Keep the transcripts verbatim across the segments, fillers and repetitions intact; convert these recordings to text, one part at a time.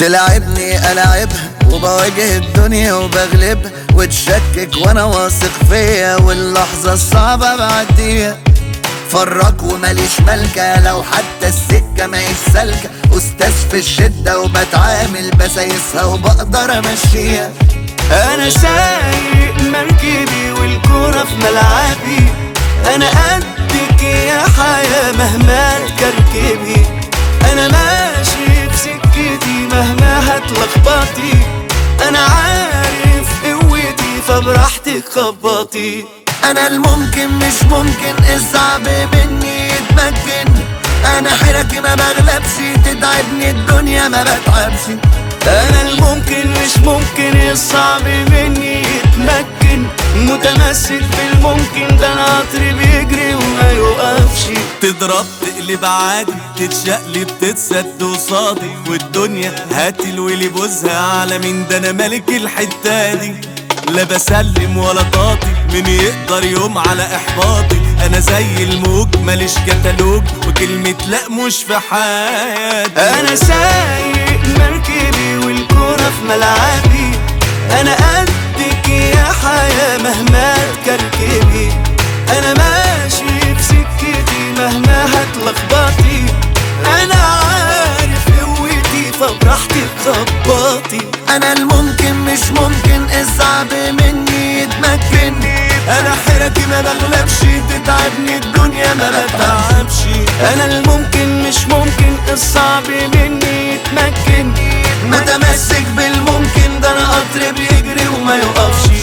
تلعبني ألعبها وبواجه الدنيا وبغلبها، وتشكك وانا واثق فيا واللحظة الصعبة بعديها. فرق وماليش ملكة لو حتى السكة ماهيش سالكة، أستاذ في الشدة وبتعامل بسايسها وبقدر أمشيها. أنا سايق مركبي والكورة في ملعبي، أنا قدك يا حياة مهما تكركبي. أنا ماشي بسكتي مهما هتلخبطي، أنا عارف قوتي فبراحتك خبطي. أنا الممكن مش ممكن الصعب مني يتمكن، أنا حيرتي ما بغلبش تتعبني الدنيا ما بتعبش. أنا الممكن مش ممكن الصعب مني يتمكن، متمسك بالممكن ده أنا قطر بيجري وما يوقفش. تضرب تقلب عادي تتشقلب تتسد وصادي، والدنيا هات الويلي بوزها على مين ده أنا ملك الحتة دي. لا بسلم ولا طاطي مين يقدر يوم على احباطي، انا زي الموج ماليش كتالوج وكلمة لا مش في حياتي. انا سايق مركبي والكورة في ملعبي، انا قدك يا حياة مهما تكركبي. انا ماشي بسكتي مهما هتلخبطي، انا عارف قوتي فبراحتك خبطي. أنا الممكن مش ممكن الصعب مني يتمكن، أنا حيرتي ما بغلبش تتعبني الدنيا ما بتعبش. أنا الممكن مش ممكن الصعب مني يتمكن، متمسك بالممكن ده أنا قطر بيجري وما يوقفش.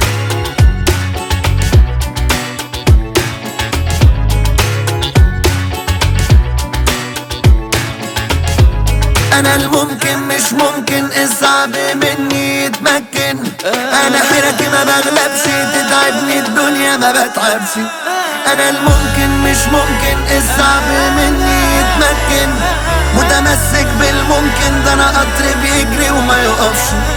أنا الممكن مش ممكن الصعب مني يتمكن، أنا حيرتي ما بغلبش تتعبني الدنيا ما بتعبش. أنا الممكن مش ممكن الصعب مني يتمكن، متمسك بالممكن ده أنا قطر بيجري وما يوقفش.